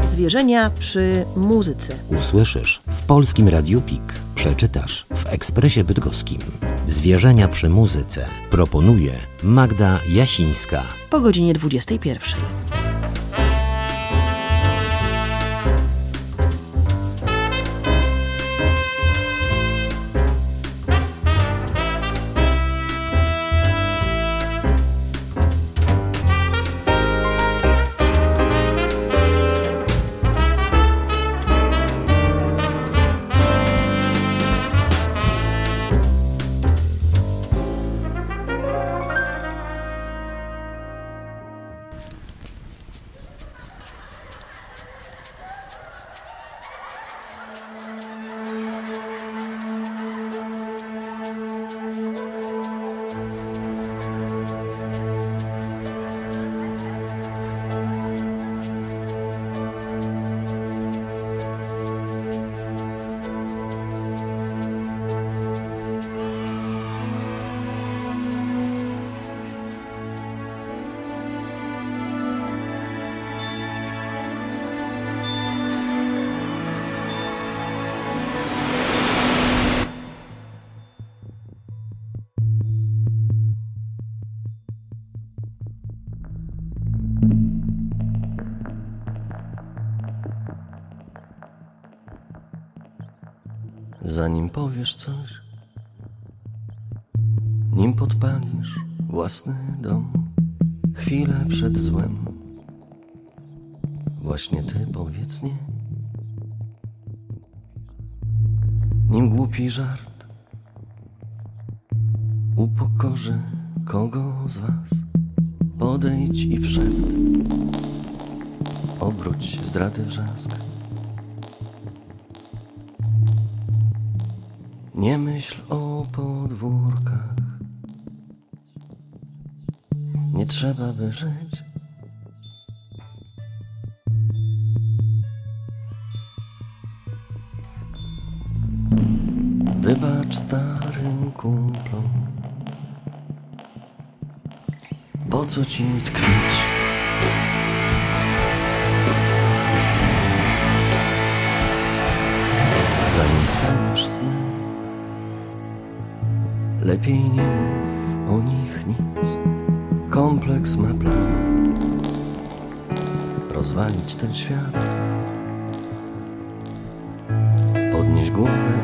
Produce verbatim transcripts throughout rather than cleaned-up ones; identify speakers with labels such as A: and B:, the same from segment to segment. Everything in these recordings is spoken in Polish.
A: Zwierzenia przy muzyce.
B: Usłyszysz w Polskim Radiu Pik. Przeczytasz w Ekspresie Bydgoskim. Zwierzenia przy muzyce. Proponuje Magda Jasińska.
A: Po godzinie dwudziestej pierwszej.
C: Zanim powiesz coś, nim podpalisz własny dom, chwilę przed złem, właśnie ty powiedz nie. Nim głupi żart upokorzy kogo z was, podejdź i wszept obróć zdrady wrzask. Nie myśl o podwórkach, nie trzeba by żyć. Wybacz starym kumplom, po co ci tkwić? Zanim spełnisz sny, lepiej nie mów o nich nic. Kompleks ma plan rozwalić ten świat. Podnieś głowę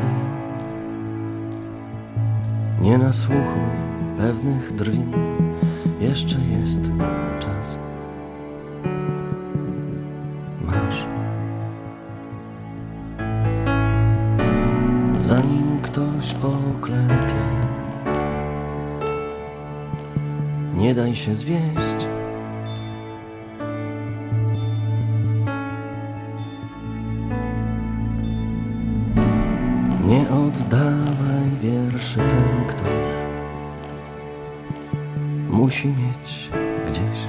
C: i nie nasłuchuj pewnych drwin. Jeszcze jest czas. Masz. Zanim ktoś poklepie, nie daj się zwieść. Nie oddawaj wierszy, ten ktoś musi mieć gdzieś.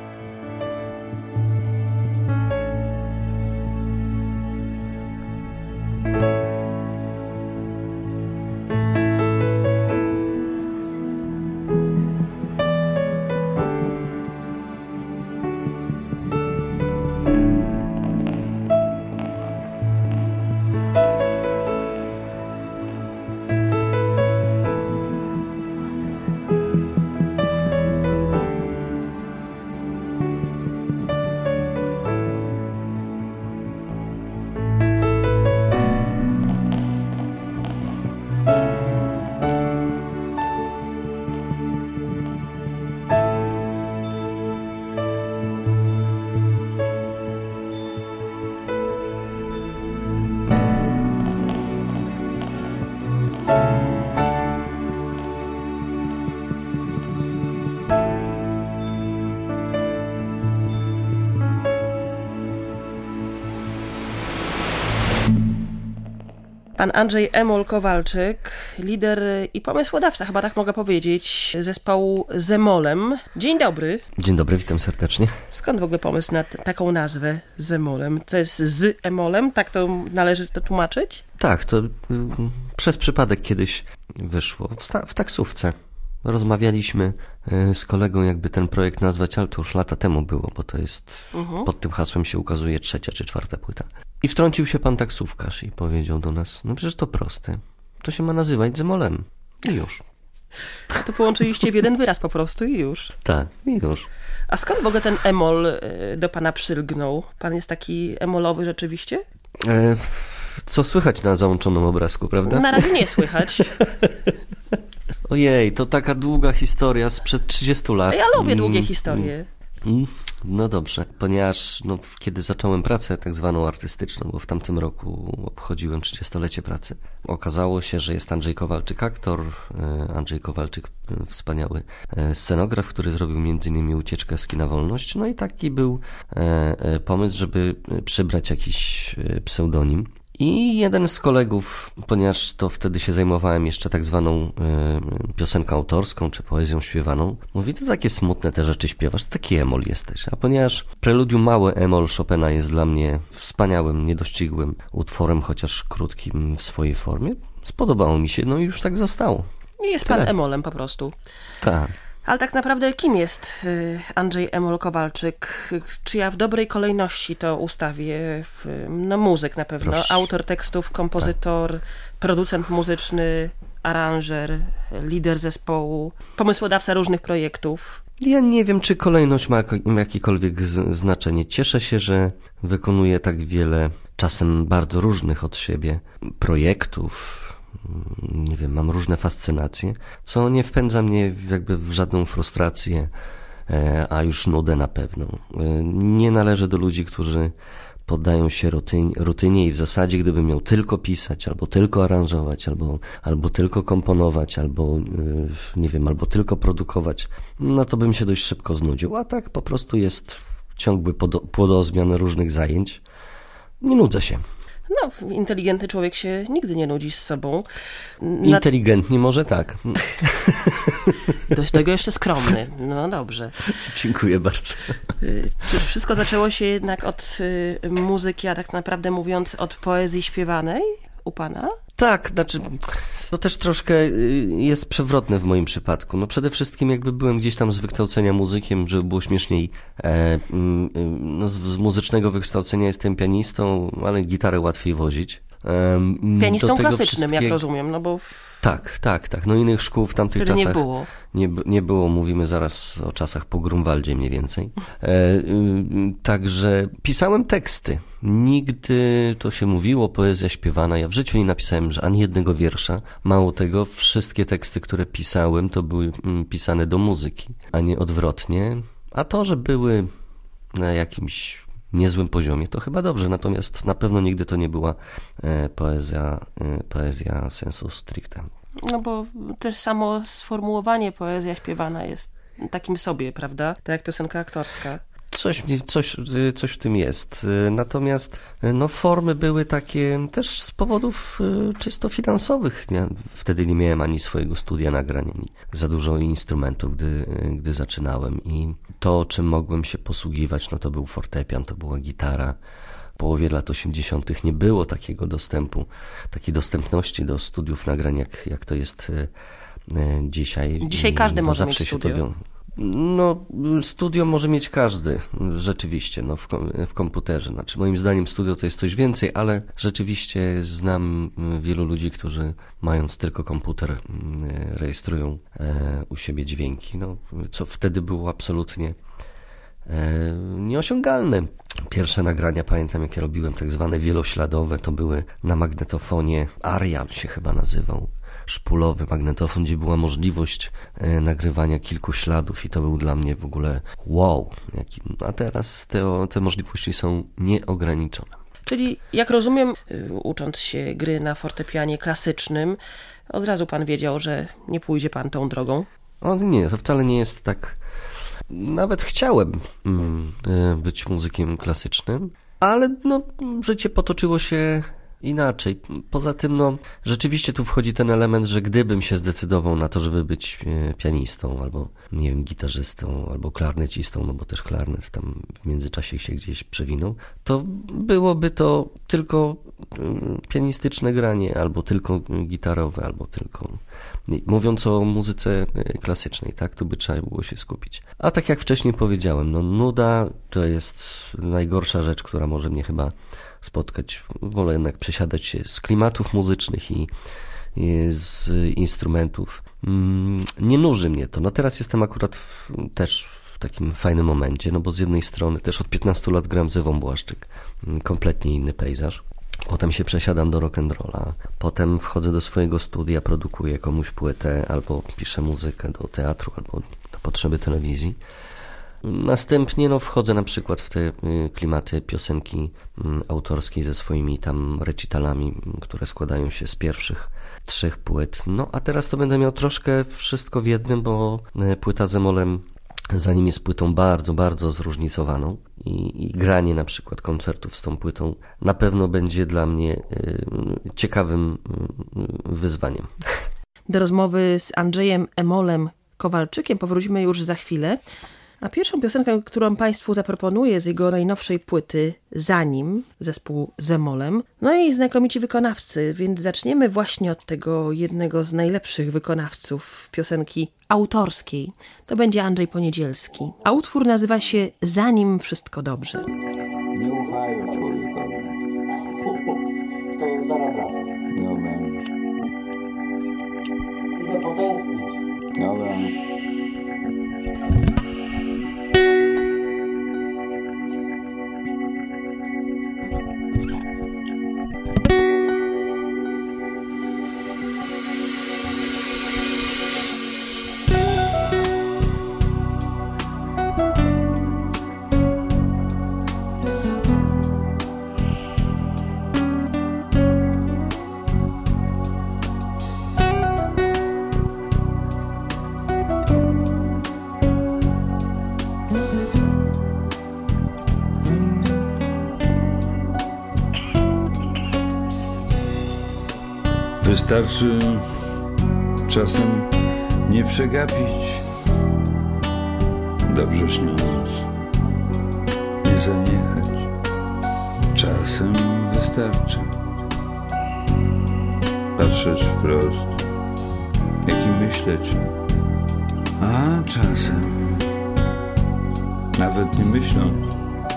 A: Pan Andrzej Emol Kowalczyk, lider i pomysłodawca, chyba tak mogę powiedzieć, zespołu Zemolem. Dzień dobry.
C: Dzień dobry, witam serdecznie.
A: Skąd w ogóle pomysł na t- taką nazwę Zemolem? To jest z Emolem? Tak to należy to tłumaczyć?
C: Tak, to y, przez przypadek kiedyś wyszło w, sta- w taksówce. rozmawialiśmy z kolegą, jakby ten projekt nazwać, ale to już lata temu było, bo to jest, uh-huh. pod tym hasłem się ukazuje trzecia czy czwarta płyta. I wtrącił się pan taksówkarz i powiedział do nas, no przecież to proste, to się ma nazywać Zemolem. I już.
A: To połączyliście w jeden wyraz po prostu i już.
C: Tak, i już.
A: A skąd w ogóle ten emol do pana przylgnął? Pan jest taki emolowy rzeczywiście?
C: E, co słychać na załączonym obrazku, prawda?
A: Na razie nie słychać.
C: Ojej, to taka długa historia sprzed trzydziestu lat.
A: Ja lubię długie historie.
C: No dobrze, ponieważ no, kiedy zacząłem pracę tak zwaną artystyczną, bo w tamtym roku obchodziłem trzydziestolecie pracy, okazało się, że jest Andrzej Kowalczyk aktor, Andrzej Kowalczyk wspaniały scenograf, który zrobił między innymi Ucieczkę z kina Wolność. No i taki był pomysł, żeby przybrać jakiś pseudonim. I jeden z kolegów, ponieważ to wtedy się zajmowałem jeszcze tak zwaną y, piosenką autorską, czy poezją śpiewaną, mówi, to takie smutne te rzeczy śpiewasz, to taki emol jesteś. A ponieważ preludium małe emol Chopina jest dla mnie wspaniałym, niedościgłym utworem, chociaż krótkim w swojej formie, spodobało mi się, no i już tak zostało.
A: I jest pan emolem po prostu.
C: Tak.
A: Ale tak naprawdę kim jest Andrzej Emol Kowalczyk? Czy ja w dobrej kolejności to ustawię? No muzyk na pewno, Proszę. Autor tekstów, kompozytor, tak. producent muzyczny, aranżer, lider zespołu, pomysłodawca różnych projektów.
C: Ja nie wiem, czy kolejność ma jakiekolwiek znaczenie. Cieszę się, że wykonuję tak wiele, czasem bardzo różnych od siebie projektów. Nie wiem, mam różne fascynacje, co nie wpędza mnie jakby w żadną frustrację, a już nudę na pewno. Nie należę do ludzi, którzy poddają się rutynie, rutynie i w zasadzie gdybym miał tylko pisać, albo tylko aranżować, albo, albo tylko komponować, albo nie wiem, albo tylko produkować, no to bym się dość szybko znudził, a tak po prostu jest ciągły płodozmian różnych zajęć. Nie nudzę się.
A: No, inteligentny człowiek się nigdy nie nudzi z sobą.
C: Na... Inteligentnie może tak.
A: Dość tego jeszcze skromny. No dobrze.
C: Dziękuję bardzo.
A: Czy wszystko zaczęło się jednak od muzyki, a tak naprawdę mówiąc od poezji śpiewanej u pana?
C: Tak, znaczy to też troszkę jest przewrotne w moim przypadku. No przede wszystkim jakby byłem gdzieś tam z wykształcenia muzykiem, żeby było śmieszniej. E, no z, z muzycznego wykształcenia jestem pianistą, ale gitarę łatwiej wozić. E,
A: Pianistą klasycznym, jak rozumiem, no bo...
C: Tak, tak, tak. No innych szkół w tamtych
A: Wtedy
C: czasach
A: nie było.
C: Nie, nie było, mówimy zaraz o czasach po Grunwaldzie mniej więcej. E, y, także pisałem teksty. Nigdy to się mówiło, poezja śpiewana. Ja w życiu nie napisałem że ani jednego wiersza. Mało tego, wszystkie teksty, które pisałem, to były mm, pisane do muzyki, a nie odwrotnie. A to, że były na jakimś niezłym poziomie, to chyba dobrze, natomiast na pewno nigdy to nie była e, poezja, e, poezja sensu stricte.
A: No bo też samo sformułowanie poezja śpiewana jest takim sobie, prawda? Tak jak piosenka aktorska.
C: Coś, coś, coś w tym jest. Natomiast no, formy były takie też z powodów czysto finansowych. Nie? Wtedy nie miałem ani swojego studia nagrań, ani za dużo instrumentów, gdy, gdy zaczynałem. I to, czym mogłem się posługiwać, no to był fortepian, to była gitara. W połowie lat osiemdziesiątych nie było takiego dostępu, takiej dostępności do studiów nagrań, jak, jak to jest dzisiaj.
A: Dzisiaj każdy może mieć studio.
C: To, no, studio może mieć każdy, rzeczywiście, no, w, w komputerze. Znaczy, moim zdaniem studio to jest coś więcej, ale rzeczywiście znam wielu ludzi, którzy mając tylko komputer rejestrują u siebie dźwięki, no, co wtedy było absolutnie nieosiągalne. Pierwsze nagrania, pamiętam, jakie robiłem, tak zwane wielośladowe, to były na magnetofonie, Arial się chyba nazywał, szpulowy magnetofon, gdzie była możliwość e, nagrywania kilku śladów i to był dla mnie w ogóle wow. Jaki, a teraz te, te możliwości są nieograniczone.
A: Czyli, jak rozumiem, ucząc się gry na fortepianie klasycznym, od razu pan wiedział, że nie pójdzie pan tą drogą?
C: O, nie, to wcale nie jest tak. Nawet chciałem mm, być muzykiem klasycznym, ale no, życie potoczyło się inaczej. Poza tym, no, rzeczywiście tu wchodzi ten element, że gdybym się zdecydował na to, żeby być pianistą, albo, nie wiem, gitarzystą, albo klarnecistą, no bo też klarnet tam w międzyczasie się gdzieś przewinął, to byłoby to tylko pianistyczne granie, albo tylko gitarowe, albo tylko... Mówiąc o muzyce klasycznej, tak, to by trzeba było się skupić. A tak jak wcześniej powiedziałem, no nuda to jest najgorsza rzecz, która może mnie chyba spotkać. Wolę jednak przesiadać się z klimatów muzycznych i, i z instrumentów. Nie nuży mnie to. No teraz jestem akurat w, też w takim fajnym momencie, no bo z jednej strony też od piętnastu lat gram z Ewą Błaszczyk. Kompletnie inny pejzaż. Potem się przesiadam do rock'n'rolla, potem wchodzę do swojego studia, produkuję komuś płytę, albo piszę muzykę do teatru, albo na potrzeby telewizji. Następnie no, wchodzę na przykład w te klimaty piosenki autorskiej ze swoimi tam recitalami, które składają się z pierwszych trzech płyt. No a teraz to będę miał troszkę wszystko w jednym, bo płyta z Emolem, zanim jest płytą bardzo, bardzo zróżnicowaną i, i granie na przykład koncertów z tą płytą na pewno będzie dla mnie y, ciekawym y, wyzwaniem.
A: Do rozmowy z Andrzejem Emolem Kowalczykiem powrócimy już za chwilę. A pierwszą piosenkę, którą Państwu zaproponuję z jego najnowszej płyty Zanim, zespół z Emolem, no i znakomici wykonawcy, więc zaczniemy właśnie od tego jednego z najlepszych wykonawców piosenki autorskiej. To będzie Andrzej Poniedzielski. A utwór nazywa się Zanim wszystko dobrze.
D: Nie ufają człowiekowi.
C: To zaraz wracam.
D: Dobra.
C: Idę potęsknić.
D: Dobra. Wystarczy czasem nie przegapić, dobrze śniąc, nie zaniechać. Czasem wystarczy patrzeć wprost, jak i myśleć, a czasem nawet nie myśląc,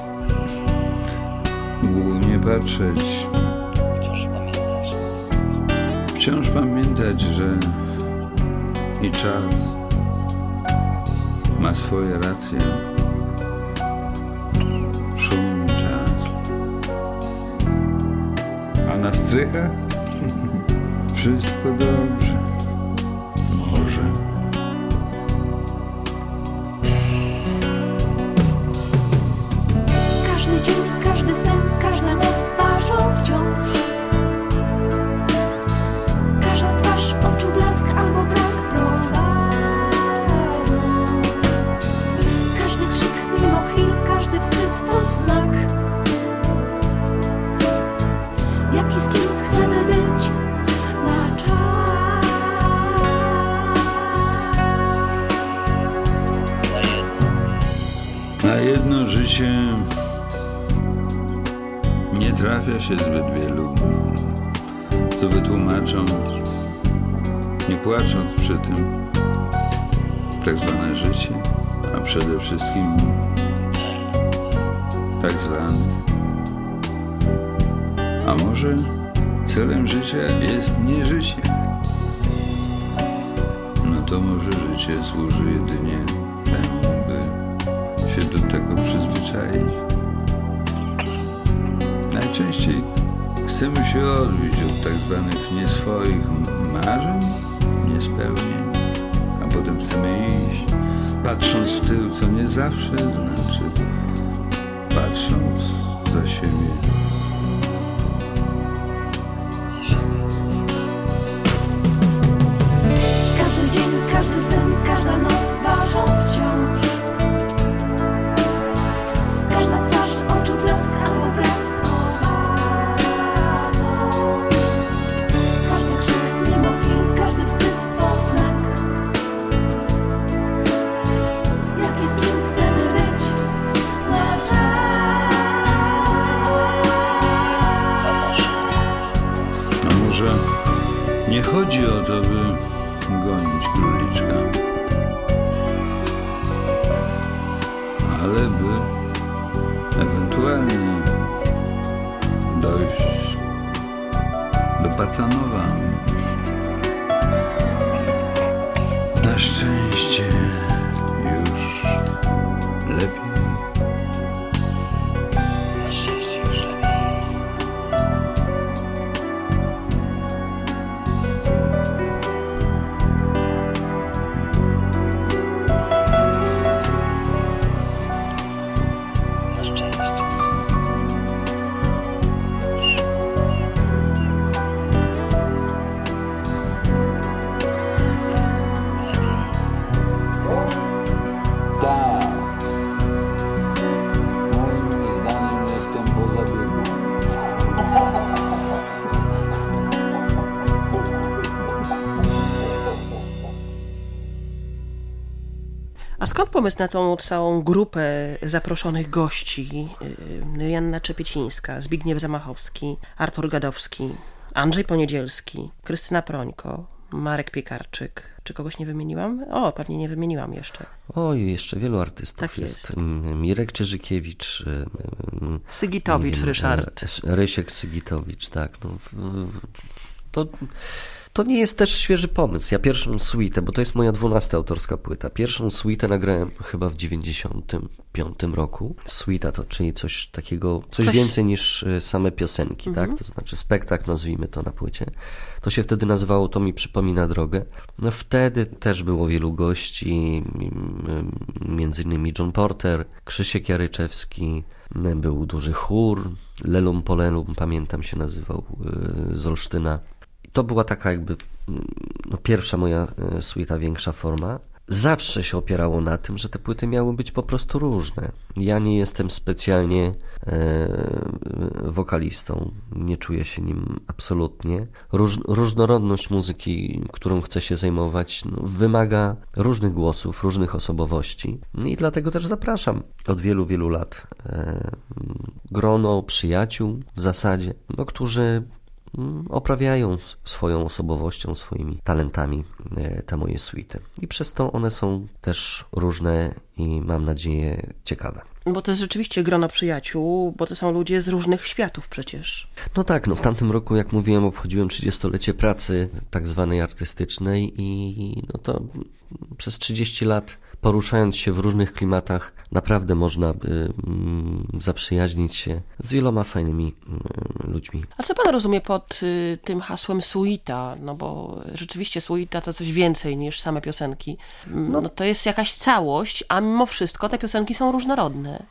D: głównie patrzeć. Wciąż pamiętać, że i czas ma swoje racje. Szumny czas. A na strychach wszystko dobrze. Może.
E: Każdy dzień, każdy sen, każda noc ważą wciąż. Oczu blask albo brak prowadzą. Każdy krzyk mimo chwil, każdy wstyd to znak. Jaki z kim chcemy być na czas.
D: Na jedno życie nie trafia się zbyt wielu, co wytłumaczą, nie płacząc przy tym, tak zwane życie, a przede wszystkim tak zwane. A może celem życia jest nie życie? No to może życie służy jedynie temu, by się do tego przyzwyczaić. Najczęściej chcemy się odbić od tak zwanych nieswoich marzeń, niespełnień, a potem chcemy iść, patrząc w tył, co nie zawsze znaczy patrząc za siebie.
E: Każdy dzień, każdy sen, każda noc ważą wciąż. Każda twarz, oczu blask albo brak prowadzą.
D: chodzi o to, by gonić króliczka, ale by ewentualnie dojść do Pacanowa. Na szczęście już lepiej. Na szczęście już lepiej.
A: A skąd pomysł na tą całą grupę zaproszonych gości? Janna Czepiecińska, Zbigniew Zamachowski, Artur Gadowski, Andrzej Poniedzielski, Krystyna Prońko, Marek Piekarczyk. Czy kogoś nie wymieniłam? O, pewnie nie wymieniłam jeszcze.
C: Oj, jeszcze wielu artystów
A: tak
C: jest.
A: jest.
C: Mirek Czyżykiewicz.
A: Sygitowicz, wiem, Ryszard.
C: Rysiek Sygitowicz, tak. No, to... To nie jest też świeży pomysł. Ja pierwszą suitę, bo to jest moja dwunasta autorska płyta, pierwszą suitę nagrałem chyba w dziewięćdziesiątym piątym roku. Suita to czyli coś takiego, coś, coś... więcej niż same piosenki, mhm. tak? To znaczy spektakl, nazwijmy to na płycie. To się wtedy nazywało To mi przypomina drogę. No wtedy też było wielu gości, między innymi John Porter, Krzysiek Jaryczewski, był duży chór, Lelum Polelum, pamiętam się nazywał, z Olsztyna. To była taka jakby no, pierwsza moja suita, większa forma. Zawsze się opierało na tym, że te płyty miały być po prostu różne. Ja nie jestem specjalnie e, wokalistą, nie czuję się nim absolutnie. Róż, różnorodność muzyki, którą chcę się zajmować, no, wymaga różnych głosów, różnych osobowości. I dlatego też zapraszam od wielu, wielu lat e, grono przyjaciół w zasadzie, no, którzy oprawiają swoją osobowością, swoimi talentami te moje suity. I przez to one są też różne i mam nadzieję ciekawe.
A: Bo to jest rzeczywiście grono przyjaciół, bo to są ludzie z różnych światów przecież.
C: No tak, no w tamtym roku, jak mówiłem, obchodziłem trzydziestolecie pracy tak zwanej artystycznej i no to przez trzydzieści lat, poruszając się w różnych klimatach, naprawdę można by mm, zaprzyjaźnić się z wieloma fajnymi mm, ludźmi.
A: A co pan rozumie pod y, tym hasłem suita? No bo rzeczywiście suita to coś więcej niż same piosenki. No, no to jest jakaś całość, a mimo wszystko te piosenki są różnorodne.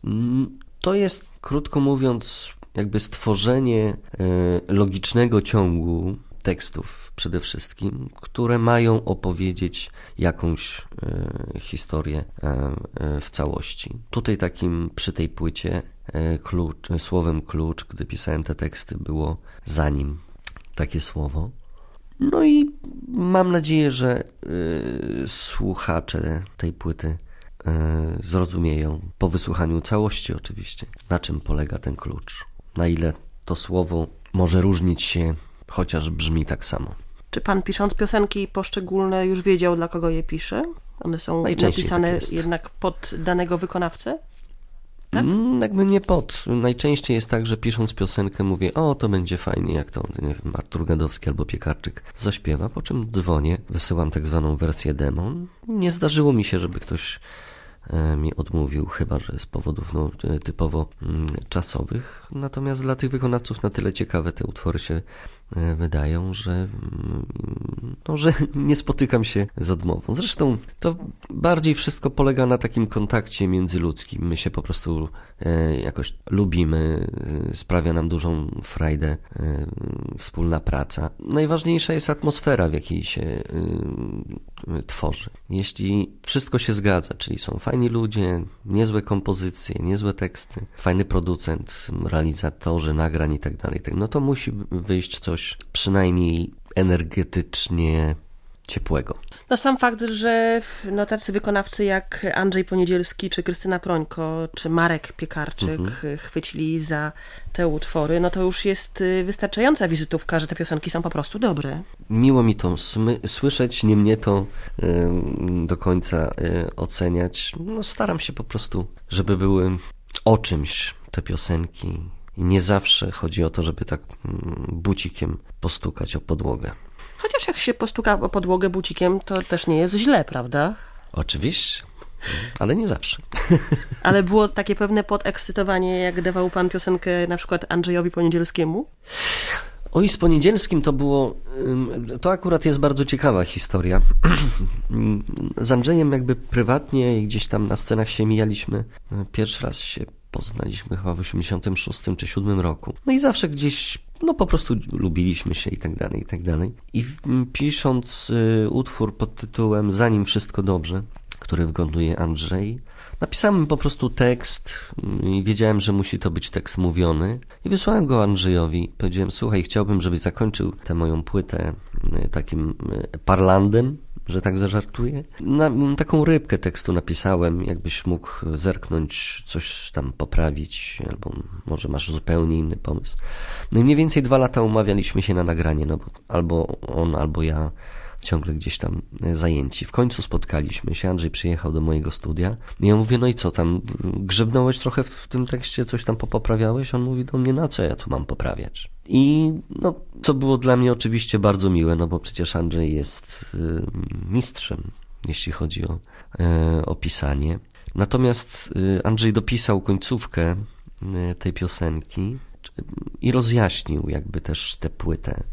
C: To jest, krótko mówiąc, jakby stworzenie y, logicznego ciągu tekstów przede wszystkim, które mają opowiedzieć jakąś e, historię e, w całości. Tutaj takim, przy tej płycie e, klucz, słowem klucz, gdy pisałem te teksty, było zanim takie słowo. No i mam nadzieję, że e, słuchacze tej płyty e, zrozumieją, po wysłuchaniu całości oczywiście, na czym polega ten klucz, na ile to słowo może różnić się, chociaż brzmi tak samo.
A: Czy pan, pisząc piosenki poszczególne, już wiedział, dla kogo je pisze? One są napisane tak jednak pod danego wykonawcę? Tak?
C: Mm, jakby nie pod. Najczęściej jest tak, że pisząc piosenkę mówię, o, to będzie fajnie, jak to, nie wiem, Artur Gadowski albo Piekarczyk zaśpiewa, po czym dzwonię, wysyłam tak zwaną wersję demo. Nie zdarzyło mi się, żeby ktoś mi odmówił, chyba że z powodów no, typowo czasowych. Natomiast dla tych wykonawców na tyle ciekawe te utwory się wydają, że, no, że nie spotykam się z odmową. Zresztą to bardziej wszystko polega na takim kontakcie międzyludzkim. My się po prostu jakoś lubimy, sprawia nam dużą frajdę wspólna praca. Najważniejsza jest atmosfera, w jakiej się tworzy. Jeśli wszystko się zgadza, czyli są fajni ludzie, niezłe kompozycje, niezłe teksty, fajny producent, realizatorzy nagrań i tak dalej, no to musi wyjść coś przynajmniej energetycznie ciepłego.
A: No sam fakt, że no, tacy wykonawcy jak Andrzej Poniedzielski, czy Krystyna Prońko, czy Marek Piekarczyk mhm. chwycili za te utwory, no to już jest wystarczająca wizytówka, że te piosenki są po prostu dobre.
C: Miło mi to smy- słyszeć, nie mnie to y, do końca y, oceniać. No, staram się po prostu, żeby były o czymś te piosenki. I nie zawsze chodzi o to, żeby tak mm, bucikiem postukać o podłogę.
A: Chociaż jak się postuka o podłogę bucikiem, to też nie jest źle, prawda?
C: Oczywiście, ale nie zawsze.
A: Ale było takie pewne podekscytowanie, jak dawał pan piosenkę na przykład Andrzejowi Poniedzielskiemu?
C: Oj, z Poniedzielskim to było, to akurat jest bardzo ciekawa historia. Z Andrzejem jakby prywatnie i gdzieś tam na scenach się mijaliśmy. Pierwszy raz się poznaliśmy chyba w osiemdziesiątym szóstym czy siódmym roku. No i zawsze gdzieś, no po prostu lubiliśmy się i tak dalej, i tak dalej. I pisząc y, utwór pod tytułem Zanim wszystko dobrze, który wykonuje Andrzej, napisałem po prostu tekst i wiedziałem, że musi to być tekst mówiony. I wysłałem go Andrzejowi. Powiedziałem, słuchaj, chciałbym, żebyś zakończył tę moją płytę y, takim y, parlandem, że tak zażartuję. Na, taką rybkę tekstu napisałem, jakbyś mógł zerknąć, coś tam poprawić, albo może masz zupełnie inny pomysł. No i mniej więcej dwa lata umawialiśmy się na nagranie, no bo albo on, albo ja ciągle gdzieś tam zajęci. W końcu spotkaliśmy się, Andrzej przyjechał do mojego studia i ja mówię, no i co tam, grzebnąłeś trochę w tym tekście, coś tam poprawiałeś? On mówi do mnie, no co ja tu mam poprawiać? I no, co było dla mnie oczywiście bardzo miłe, no bo przecież Andrzej jest y, mistrzem, jeśli chodzi o, y, o pisanie. Natomiast y, Andrzej dopisał końcówkę y, tej piosenki i rozjaśnił jakby też tę płytę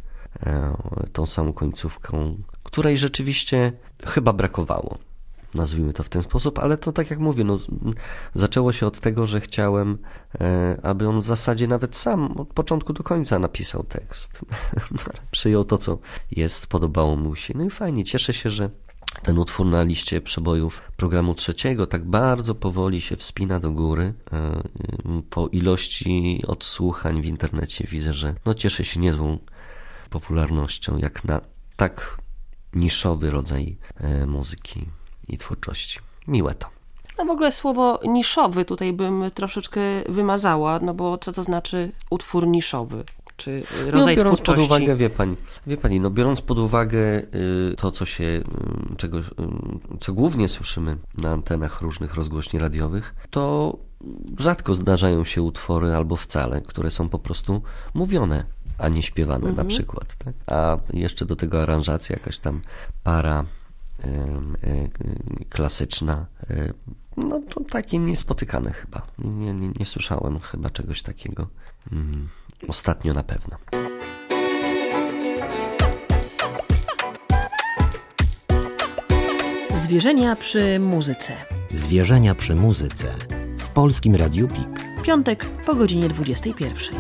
C: y, tą samą końcówką, której rzeczywiście chyba brakowało. Nazwijmy to w ten sposób, ale to tak jak mówię, no, zaczęło się od tego, że chciałem, e, aby on w zasadzie nawet sam od początku do końca napisał tekst. Przyjął to, co jest, podobało mu się. No i fajnie, cieszę się, że ten utwór na liście przebojów programu trzeciego tak bardzo powoli się wspina do góry. E, po ilości odsłuchań w internecie widzę, że no, cieszy się niezłą popularnością, jak na tak niszowy rodzaj e, muzyki i twórczości. Miłe to.
A: No w ogóle słowo niszowy tutaj bym troszeczkę wymazała, no bo co to znaczy utwór niszowy? Czy rodzaj
C: no, biorąc
A: twórczości?
C: pod uwagę, wie pani, wie pani, no biorąc pod uwagę y, to, co się, y, czego, y, co głównie słyszymy na antenach różnych rozgłośni radiowych, to rzadko zdarzają się utwory albo wcale, które są po prostu mówione, a nie śpiewane mhm. na przykład. Tak? A jeszcze do tego aranżacja, jakaś tam para y, y, klasyczna, y, no to takie niespotykane chyba. Nie, nie, nie słyszałem chyba czegoś takiego. Mm. Ostatnio na pewno.
F: Zwierzenia przy muzyce.
B: Zwierzenia przy muzyce. W Polskim Radiu Pik.
F: Piątek po godzinie dwudziestej pierwszej.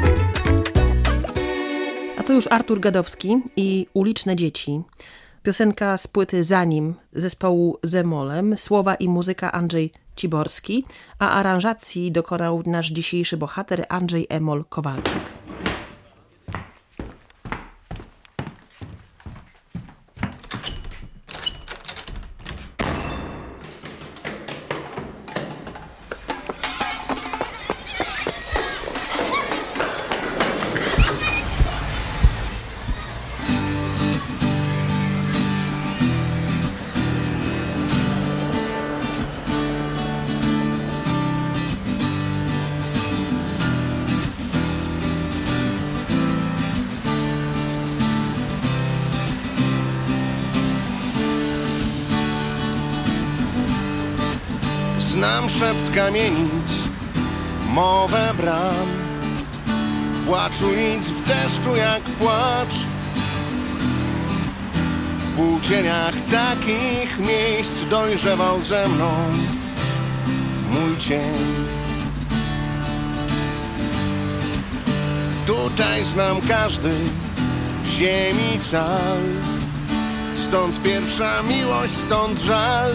A: A to już Artur Gadowski i Uliczne dzieci. Piosenka z płyty Zanim zespołu Zemolem, słowa i muzyka Andrzej Ciborski, a aranżacji dokonał nasz dzisiejszy bohater Andrzej Emol Kowalczyk.
G: Znam szept kamienic, mowę bram, płaczu nic w deszczu jak płacz. W półcieniach takich miejsc dojrzewał ze mną mój cień. Tutaj znam każdy ziemi cal, stąd pierwsza miłość, stąd żal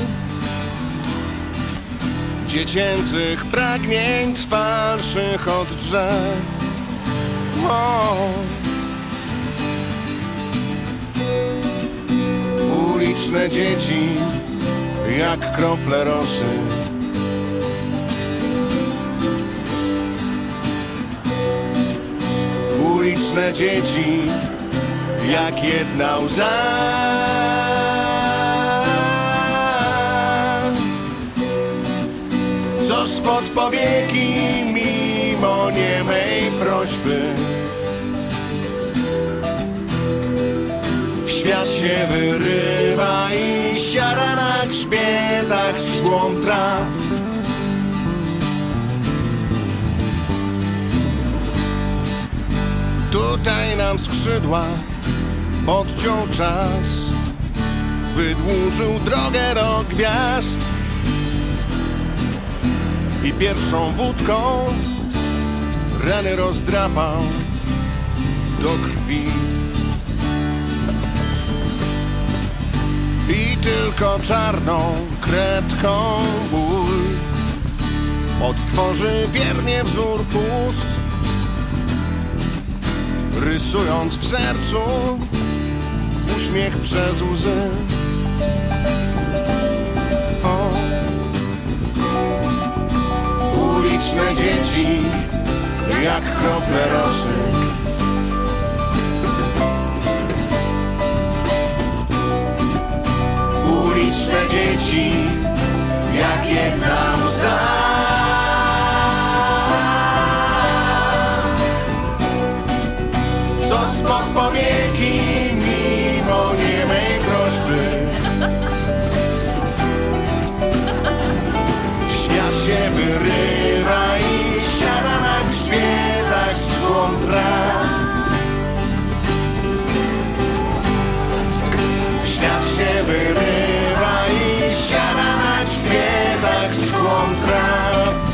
G: dziecięcych pragnień trwalszych od drzew. O. Uliczne dzieci, jak krople rosy. Uliczne dzieci, jak jedna łza. Co spod powieki mimo niemej prośby w świat się wyrywa i siada na grzbietach światłą traw. Tutaj nam skrzydła podciął czas, wydłużył drogę do gwiazd i pierwszą wódką rany rozdrapał do krwi. I tylko czarną kredką ból odtworzy wiernie wzór pust, rysując w sercu uśmiech przez łzy. O. Uliczne dzieci, jak krople rosy. Uliczne dzieci, jak jedna łza. Co spod powieki mimo niemej prośby w świat się wyrywa i siada na grzbietach ścieżką traw. W świat się wyrywa i siada na grzbietach ścieżką traw.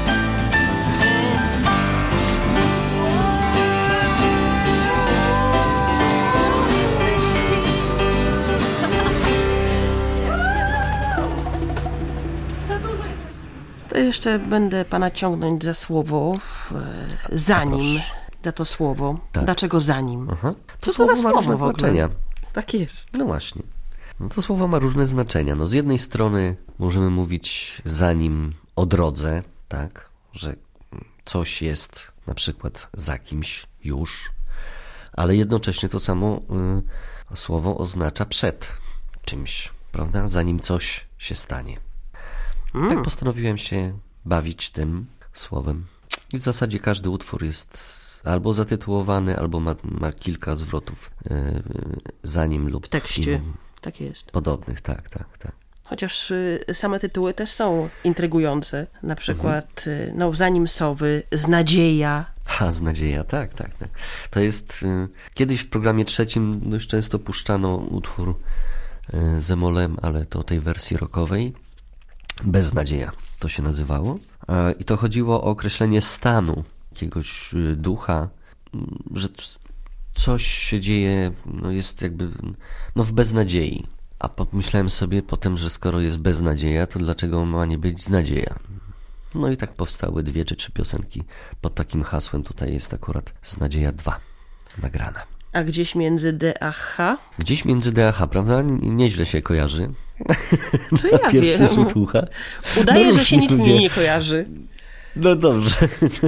A: To jeszcze będę pana ciągnąć za słowo, zanim da to słowo.
C: Tak.
A: Dlaczego zanim?
C: Aha. To,
A: Co
C: słowo
A: to za
C: ma
A: słowo
C: różne
A: w ogóle?
C: znaczenia.
A: Tak jest.
C: No właśnie. No to słowo ma różne znaczenia. No z jednej strony możemy mówić zanim o drodze, tak, że coś jest na przykład za kimś już, ale jednocześnie to samo y, słowo oznacza przed czymś, prawda? Zanim coś się stanie. Mm. Tak postanowiłem się bawić tym słowem. I w zasadzie każdy utwór jest albo zatytułowany, albo ma, ma kilka zwrotów y, zanim lub
A: w tekście.
C: Im,
A: tak jest.
C: Podobnych, tak, tak, tak.
A: Chociaż y, same tytuły też są intrygujące. Na przykład mhm. y, no, Zanim sowy, Z nadzieja.
C: Ha, Z nadzieja, tak, tak, tak. To jest... Y, kiedyś w programie trzecim dość często puszczano utwór y, z Emolem, ale to tej wersji rockowej. Beznadzieja to się nazywało. Y, I to chodziło o określenie stanu jakiegoś y, ducha, y, że coś się dzieje, no jest jakby no w beznadziei. A pomyślałem sobie potem, że skoro jest beznadzieja, to dlaczego ma nie być znadzieja? No i tak powstały dwie czy trzy piosenki pod takim hasłem. Tutaj jest akurat Znadzieja dwa nagrana.
A: A gdzieś między D a H?
C: Gdzieś między D a H, prawda? Nieźle się kojarzy.
A: To ja
C: Pierwszy
A: wiem.
C: rzut ucha.
A: Udaje,
C: no
A: że się nic
C: ludzie.
A: mi nie kojarzy.
C: No dobrze.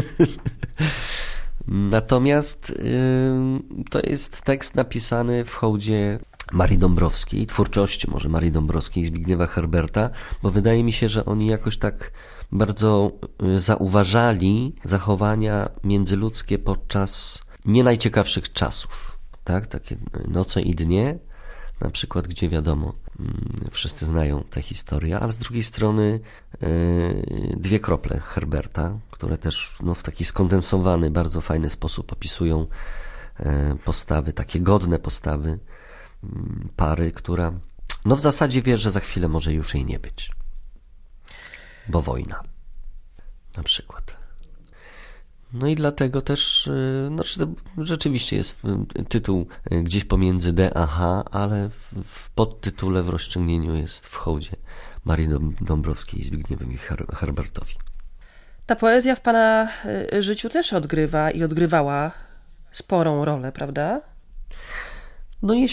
C: Natomiast yy, to jest tekst napisany w hołdzie Marii Dąbrowskiej, twórczości może Marii Dąbrowskiej i Zbigniewa Herberta, bo wydaje mi się, że oni jakoś tak bardzo zauważali zachowania międzyludzkie podczas nie najciekawszych czasów, tak? Takie noce i dnie, na przykład, gdzie wiadomo, wszyscy znają tę historię, ale z drugiej strony yy, dwie krople Herberta, które też no, w taki skondensowany, bardzo fajny sposób opisują yy, postawy, takie godne postawy yy, pary, która no w zasadzie wie, że za chwilę może już jej nie być, bo wojna na przykład. No i dlatego też, no, rzeczywiście jest tytuł gdzieś pomiędzy D a H, ale w podtytule w rozciągnieniu jest w hołdzie Marii Dąbrowskiej i Zbigniewowi Herbertowi.
A: Ta poezja w pana życiu też odgrywa i odgrywała sporą rolę, prawda?
C: No jeśli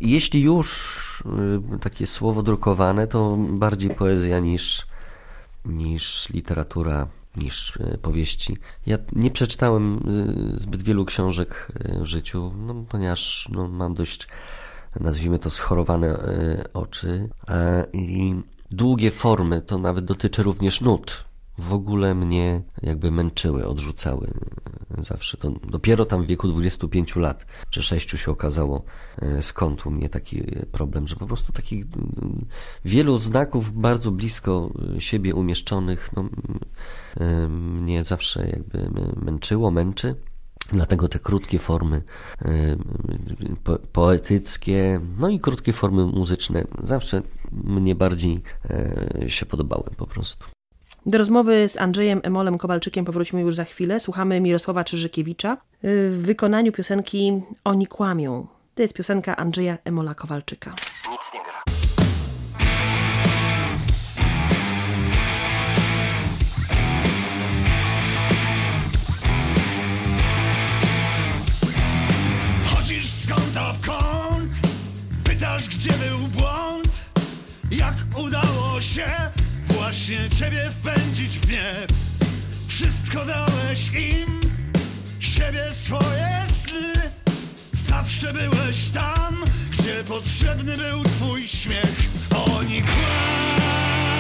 C: Jeśli już y, takie słowo drukowane, to bardziej poezja niż, niż literatura, niż y, powieści. Ja nie przeczytałem y, zbyt wielu książek y, w życiu, no, ponieważ no, mam dość, nazwijmy to, schorowane y, oczy y, i długie formy, to nawet dotyczy również nut, w ogóle mnie jakby męczyły, odrzucały zawsze. To dopiero tam w wieku dwudziestu pięciu lat czy sześciu się okazało, skąd u mnie taki problem, że po prostu takich wielu znaków bardzo blisko siebie umieszczonych no, mnie zawsze jakby męczyło, męczy. Dlatego te krótkie formy po, poetyckie, no i krótkie formy muzyczne zawsze mnie bardziej się podobały po prostu.
F: Do rozmowy z Andrzejem Emolem Kowalczykiem powrócimy już za chwilę. Słuchamy Mirosława Czyżykiewicza w wykonaniu piosenki Oni kłamią. To jest piosenka Andrzeja Emola Kowalczyka.
C: Nic nie gra.
G: Chodzisz z kąta w kąt, pytasz, gdzie był błąd, jak udało się właśnie ciebie wpędzić w gniew. Wszystko dałeś im, siebie, swoje sny. Zawsze byłeś tam, gdzie potrzebny był twój śmiech. Oni kłamią,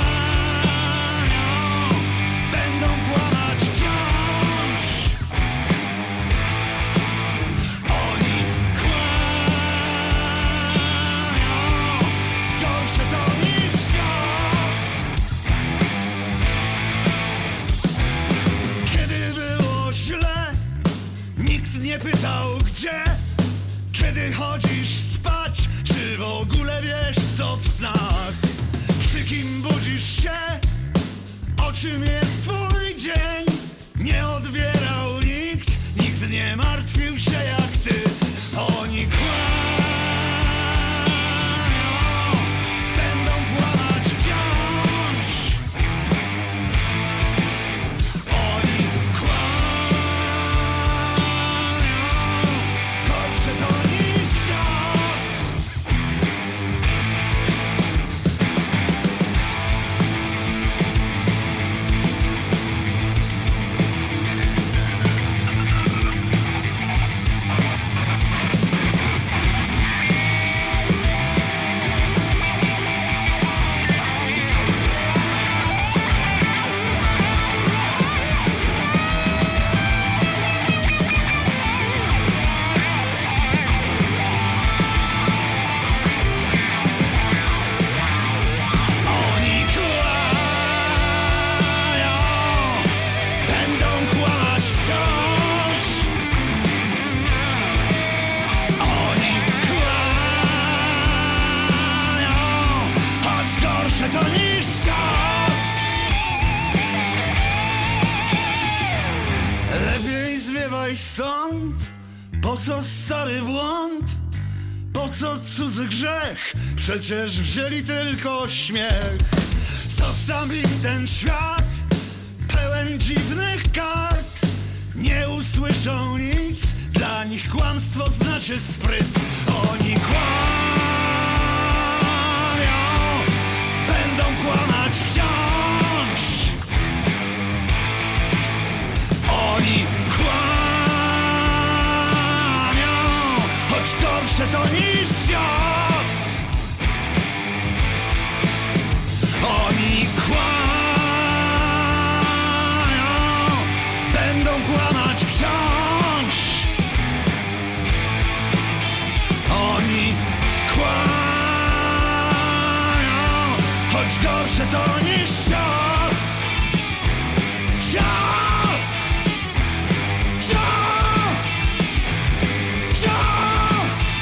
G: będą kłamać wciąż. Oni kłamią, gorsze to niż cios. Kiedy było źle, nikt nie pytał gdzie. Kiedy chodzisz spać, czy w ogóle wiesz co w snach? Przy kim budzisz się? O czym jest twój dzień? Nie odbierał nikt, nikt nie martwił się jak ty. Oni kłamią, będą kłamać wciąż. Oni kłamią, gorsze to niż cios. Oni kłamią, będą kłamać wciąż. Oni kłamią, choć gorsze to niż cios. Lepiej zwiewaj stąd, po co stary błąd? Po co cudzy grzech? Przecież wzięli tylko śmiech. Zostaw im ten świat pełen dziwnych kart. Nie usłyszą nic, dla nich kłamstwo znaczy spryt. Oni kłamią, będą kłamać wciąż. Oni kłamią, choć gorsze to niż cios. Oni kłamią, będą kłamać wciąż. Oni kłamią, choć gorsze to niż cios. Cios! Cios! Cios!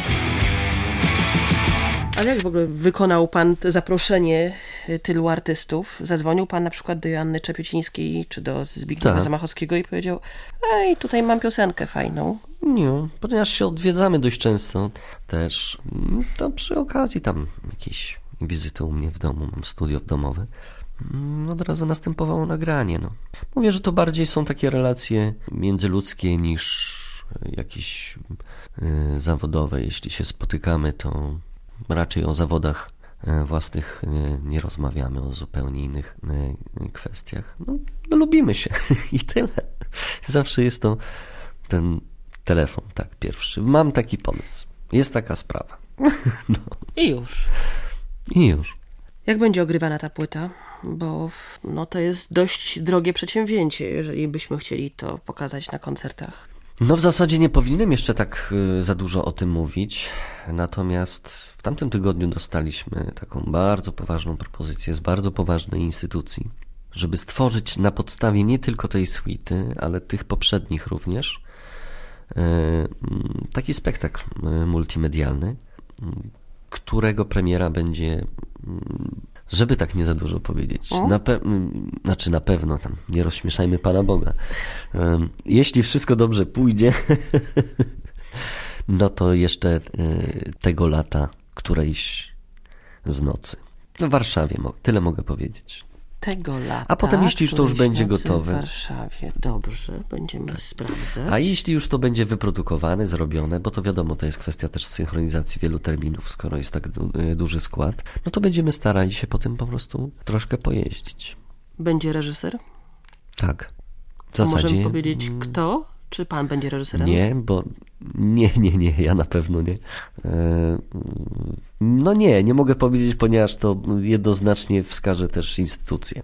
A: Ale jak w ogóle wykonał pan to zaproszenie tylu artystów? Zadzwonił pan na przykład do Joanny Czepiecińskiej czy do Zbigniewa
C: Tak.
A: Zamachowskiego i powiedział: ej, tutaj mam piosenkę fajną.
C: Nie, ponieważ się odwiedzamy dość często też, to przy okazji tam jakieś wizyty u mnie w domu, mam studio domowe, od razu następowało nagranie. No. Mówię, że to bardziej są takie relacje międzyludzkie niż jakieś y, zawodowe. Jeśli się spotykamy, to raczej o zawodach y, własnych y, nie rozmawiamy, o zupełnie innych y, kwestiach. No, no lubimy się i tyle. Zawsze jest to ten telefon, tak, pierwszy. Mam taki pomysł. Jest taka sprawa. No.
A: I już.
C: I już.
A: Jak będzie ogrywana ta płyta? Bo no, to jest dość drogie przedsięwzięcie, jeżeli byśmy chcieli to pokazać na koncertach.
C: No w zasadzie nie powinienem jeszcze tak y, za dużo o tym mówić, natomiast w tamtym tygodniu dostaliśmy taką bardzo poważną propozycję z bardzo poważnej instytucji, żeby stworzyć na podstawie nie tylko tej suity, ale tych poprzednich również y, y, taki spektakl y, multimedialny, y, którego premiera będzie... Y, Żeby tak nie za dużo powiedzieć. Na pe- znaczy na pewno, tam nie rozśmieszajmy Pana Boga. Um, jeśli wszystko dobrze pójdzie, no to jeszcze y, tego lata którejś z nocy. W Warszawie, mo- tyle mogę powiedzieć.
A: Tego lata.
C: A potem, jeśli już to już będzie
A: nocy
C: gotowe.
A: W Warszawie. Dobrze, będziemy tak sprawdzać.
C: A jeśli już to będzie wyprodukowane, zrobione, bo to wiadomo, to jest kwestia też synchronizacji wielu terminów, skoro jest tak du- duży skład, no to będziemy starali się potem po prostu troszkę pojeździć.
A: Będzie reżyser?
C: Tak. W
A: A
C: zasadzie...
A: możemy powiedzieć kto? Czy pan będzie reżyserem?
C: Nie, bo nie, nie, nie, ja na pewno nie. No nie, nie mogę powiedzieć, ponieważ to jednoznacznie wskaże też instytucję.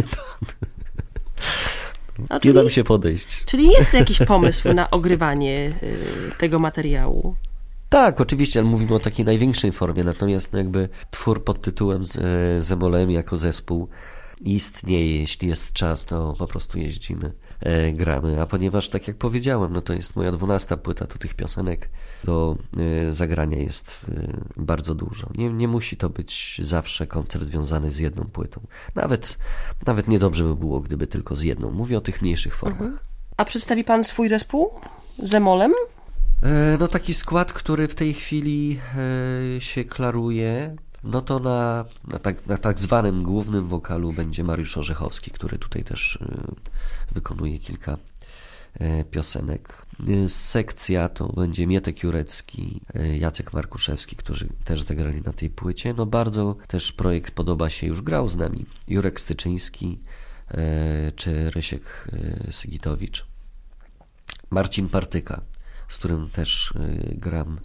A: A czyli,
C: nie dam się podejść.
A: Czyli jest jakiś pomysł na ogrywanie tego materiału?
C: Tak, oczywiście, ale mówimy o takiej największej formie, natomiast no jakby twór pod tytułem z, z Emolem jako zespół istnieje, jeśli jest czas, to po prostu jeździmy, e, gramy, a ponieważ, tak jak powiedziałem, no to jest moja dwunasta płyta, to tych piosenek do e, zagrania jest e, bardzo dużo. Nie, nie musi to być zawsze koncert związany z jedną płytą. Nawet, nawet niedobrze by było, gdyby tylko z jedną. Mówię o tych mniejszych formach. Mhm.
A: A przedstawi pan swój zespół z Emolem?
C: E, no taki skład, który w tej chwili e, się klaruje. No to na, na, tak, na tak zwanym głównym wokalu będzie Mariusz Orzechowski, który tutaj też y, wykonuje kilka y, piosenek. Y, sekcja to będzie Mietek Jurecki, y, Jacek Markuszewski, którzy też zagrali na tej płycie. No bardzo też projekt podoba się, już grał z nami Jurek Styczyński y, czy Rysiek y, Sygitowicz. Marcin Partyka, z którym też y, gram,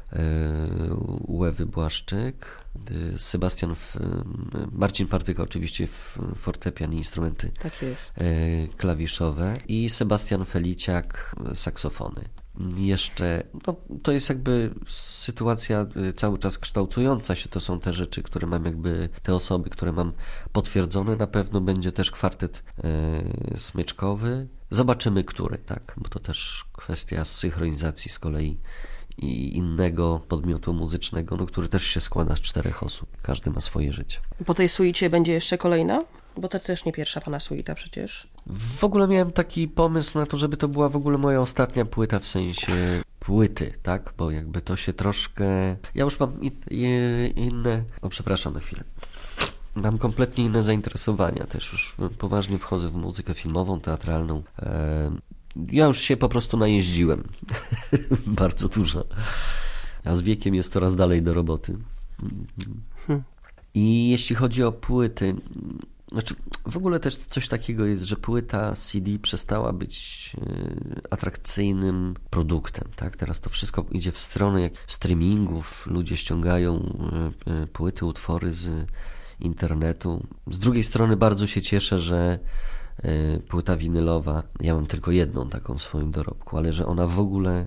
C: u Ewy Błaszczyk, Sebastian, Marcin Partyka oczywiście, fortepian i instrumenty
A: tak jest.
C: klawiszowe i Sebastian Feliciak, saksofony. Jeszcze, no to jest jakby sytuacja cały czas kształtująca się, to są te rzeczy, które mam jakby, te osoby, które mam potwierdzone, na pewno będzie też kwartet e, smyczkowy, zobaczymy który, tak, bo to też kwestia synchronizacji z kolei i innego podmiotu muzycznego, no, który też się składa z czterech osób. Każdy ma swoje życie.
A: Po tej suicie będzie jeszcze kolejna? Bo to też nie pierwsza pana suita przecież.
C: W ogóle miałem taki pomysł na to, żeby to była w ogóle moja ostatnia płyta, w sensie płyty, tak? Bo jakby to się troszkę... Ja już mam in, inne... O, przepraszam na chwilę. Mam kompletnie inne zainteresowania. Też już poważnie wchodzę w muzykę filmową, teatralną. Ja już się po prostu najeździłem. Bardzo dużo. A z wiekiem jest coraz dalej do roboty. Hmm. I jeśli chodzi o płyty, znaczy w ogóle też coś takiego jest, że płyta C D przestała być atrakcyjnym produktem. Tak? Teraz to wszystko idzie w stronę jak streamingów. Ludzie ściągają płyty, utwory z internetu. Z drugiej strony bardzo się cieszę, że płyta winylowa, ja mam tylko jedną taką w swoim dorobku, ale że ona w ogóle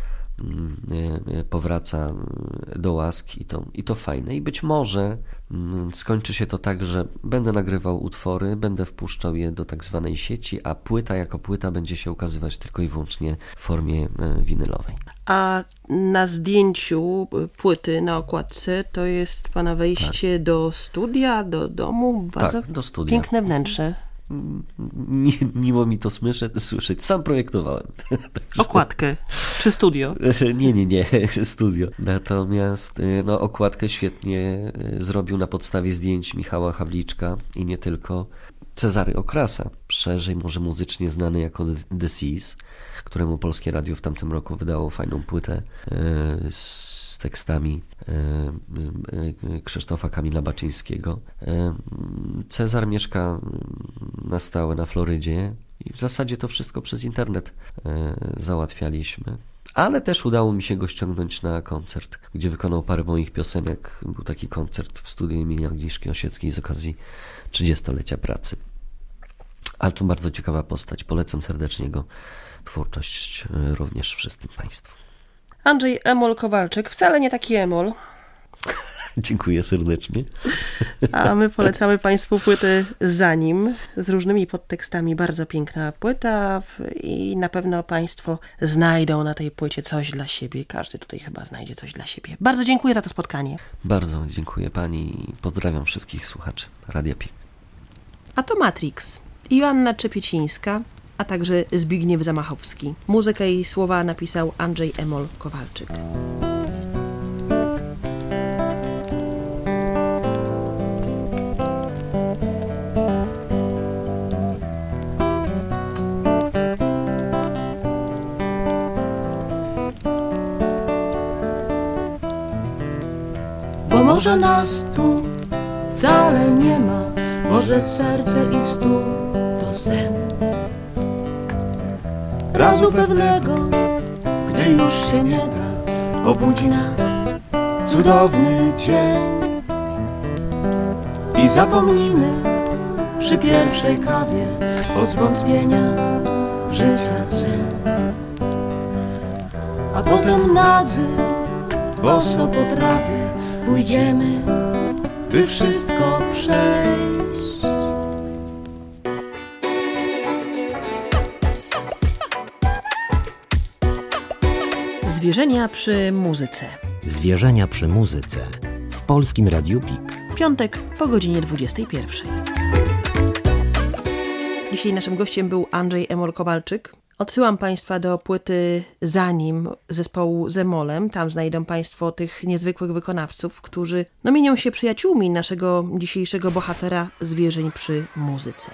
C: powraca do łaski i to, i to fajne. I być może skończy się to tak, że będę nagrywał utwory, będę wpuszczał je do tak zwanej sieci, a płyta jako płyta będzie się ukazywać tylko i wyłącznie w formie winylowej.
A: A na zdjęciu płyty na okładce to jest pana wejście tak. do studia, do domu? Bardzo
C: tak, do studia.
A: Piękne wnętrze.
C: Miło mi to słyszeć, słyszeć. Sam projektowałem.
A: Okładkę czy studio?
C: Nie, nie, nie, studio. Natomiast no, okładkę świetnie zrobił na podstawie zdjęć Michała Hawliczka i nie tylko Cezary Okrasa, szerzej może muzycznie znany jako The Seas, któremu Polskie Radio w tamtym roku wydało fajną płytę z tekstami Krzysztofa Kamila Baczyńskiego. Cezar mieszka na stałe na Florydzie i w zasadzie to wszystko przez internet załatwialiśmy. Ale też udało mi się go ściągnąć na koncert, gdzie wykonał parę moich piosenek. Był taki koncert w studiu imienia Agnieszki Osieckiej z okazji trzydziestolecia pracy. Ale to bardzo ciekawa postać. Polecam serdecznie jego twórczość również wszystkim Państwu.
A: Andrzej Emol Kowalczyk, wcale nie taki Emol.
C: Dziękuję serdecznie.
A: A my polecamy Państwu płytę Za nim z różnymi podtekstami. Bardzo piękna płyta i na pewno Państwo znajdą na tej płycie coś dla siebie. Każdy tutaj chyba znajdzie coś dla siebie. Bardzo dziękuję za to spotkanie.
C: Bardzo dziękuję Pani i pozdrawiam wszystkich słuchaczy Radia Pik.
A: A to Matrix. Joanna Czepiecińska, a także Zbigniew Zamachowski. Muzykę i słowa napisał Andrzej Emol Kowalczyk.
E: Bo może nas tu wcale nie ma, może serce i stół to sen. Razu pewnego, gdy już się nie da, obudzi nas cudowny dzień. I zapomnimy przy pierwszej kawie o zwątpieniach w życia sens. A potem nadzy, boso po trawie, pójdziemy, by wszystko przejść.
F: Zwierzenia przy muzyce.
B: Zwierzenia przy muzyce w Polskim Radiu Pik.
F: Piątek po godzinie dwudziestej pierwszej. Dzisiaj naszym gościem był Andrzej Emol Kowalczyk. Odsyłam Państwa do płyty Za nim zespołu z Emolem. Tam znajdą Państwo tych niezwykłych wykonawców, którzy no, mienią się przyjaciółmi naszego dzisiejszego bohatera zwierzeń przy muzyce.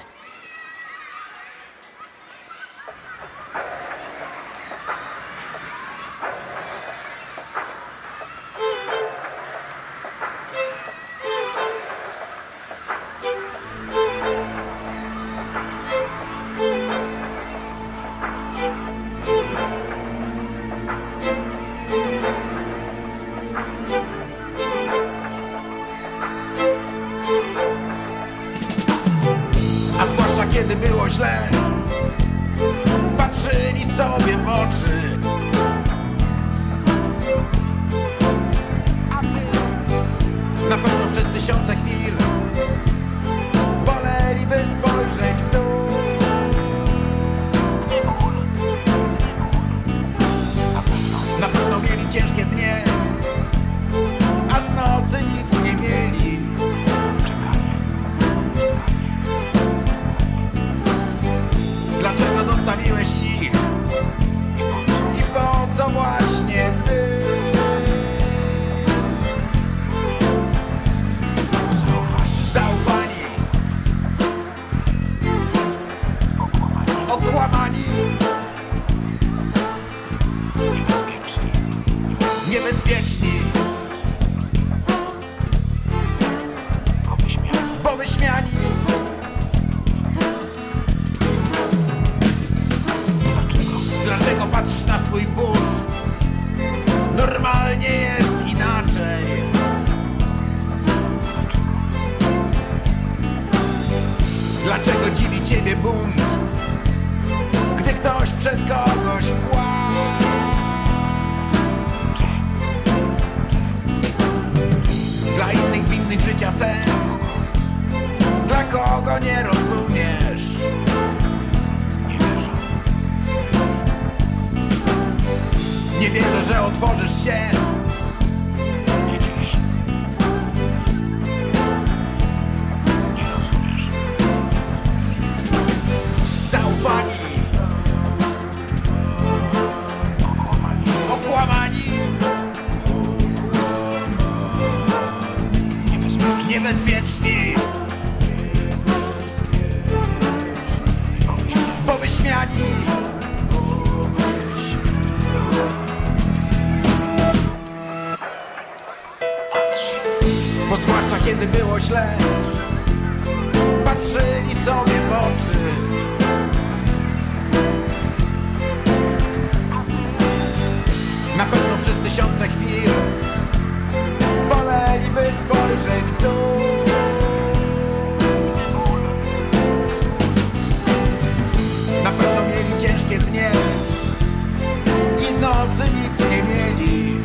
H: Kiedy było źle, patrzyli sobie w oczy. Na pewno przez tysiące chwil woleliby spojrzeć w dół. Na pewno mieli ciężkie dnie, a z nocy nic nie mieli. Dlaczego zostawiłeś ich? I po co właśnie ty? Zaufani, okłamani, niebezpieczni, bo wyśmiani. Dlaczego patrzysz na swój but? Normalnie jest inaczej. Dlaczego dziwi ciebie bunt, gdy ktoś przez kogoś płacze? Dla innych winnych życia sens, dla kogo nie rozumiesz? Nie wierzę, że otworzysz się. Nie dziś. Nie rozumiesz. Zaufani, okłamani, niebezpieczni, bo wyśmiani. kiedy było źle, patrzyli sobie w oczy. Na pewno przez tysiące chwil woleliby spojrzeć w dół. Na pewno mieli ciężkie dnie i z nocy nic nie mieli.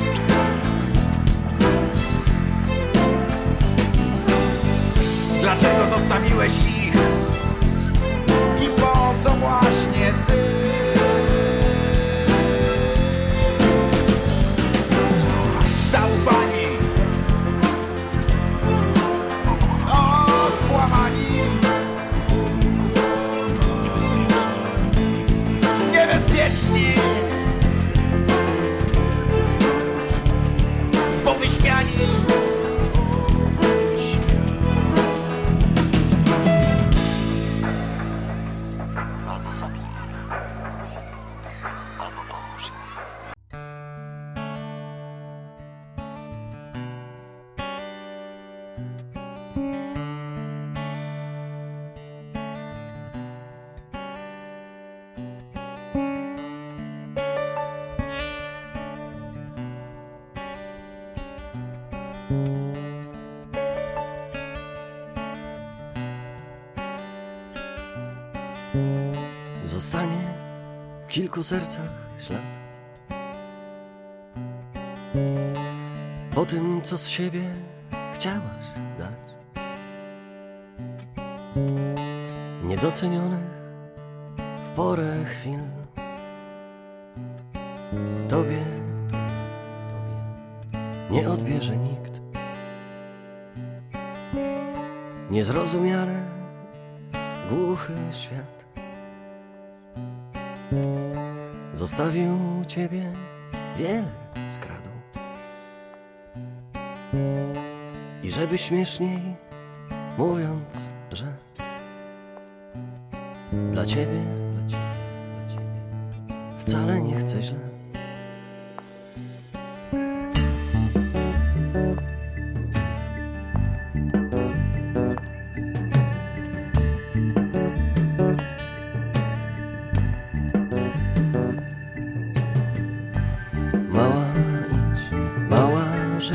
H: Dlaczego zostawiłeś ich i po co właśnie ty? Zaufani, okłamani, niebezpieczni, powyśmiani.
C: Zostanie w kilku sercach ślad po tym, co z siebie chciałaś dać, niedocenionych w porę chwil. Tobie, tobie nie odbierze nikt. Niezrozumiany, głuchy świat zostawił ciebie, wiele skradł. I żeby śmieszniej mówiąc, że dla ciebie, dla ciebie, dla ciebie wcale nie chcę źle. Mała idź, mała żyj,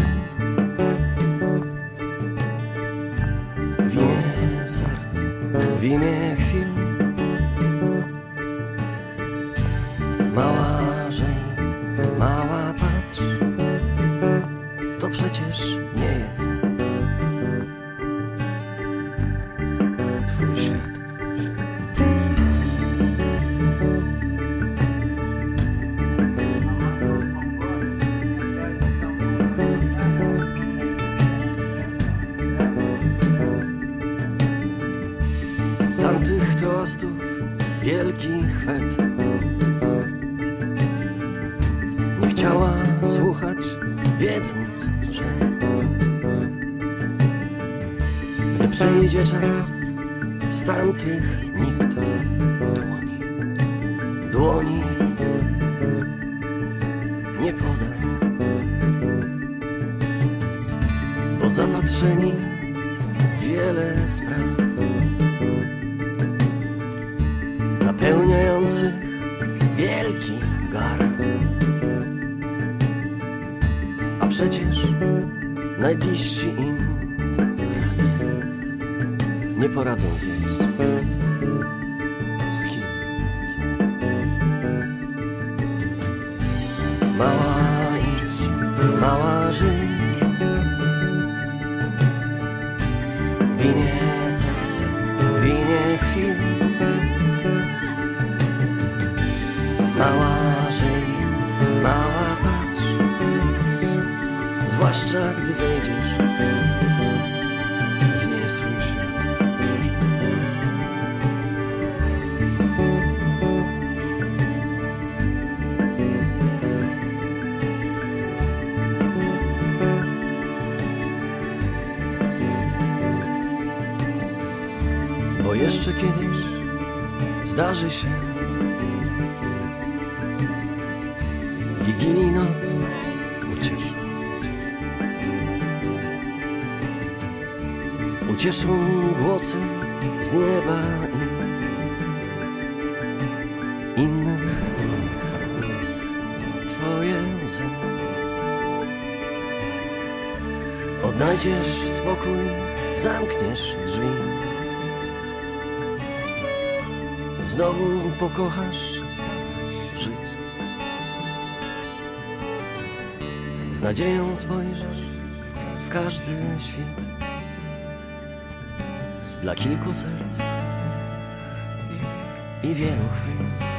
C: w imię serc, w imię chwil. Mała żyj, mała patrz, to przecież nie jest twój świat. Tamtych tostów wielki chwet nie chciała słuchać, wiedząc, że gdy przyjdzie czas, z tamtych nikt dłoni, dłoni nie poda, bo zapatrzeni w wiele spraw napełniających wielki gar. A przecież najbliżsi im ramię nie poradzą zjeść. Z kim? Mała idź, mała żyj, w imię serc, w imię chwil. Mała żyj, mała patrz, zwłaszcza gdy wejdziesz w nie swój świat. Bo jeszcze kiedyś zdarzy się Wigilii noc uciesz. Ucieszą głosy z nieba i innych Twoje łzy. Odnajdziesz spokój, zamkniesz drzwi. Znowu pokochasz żyć. Z nadzieją spojrzysz w każdy świt. Dla kilku serc i wielu chwil.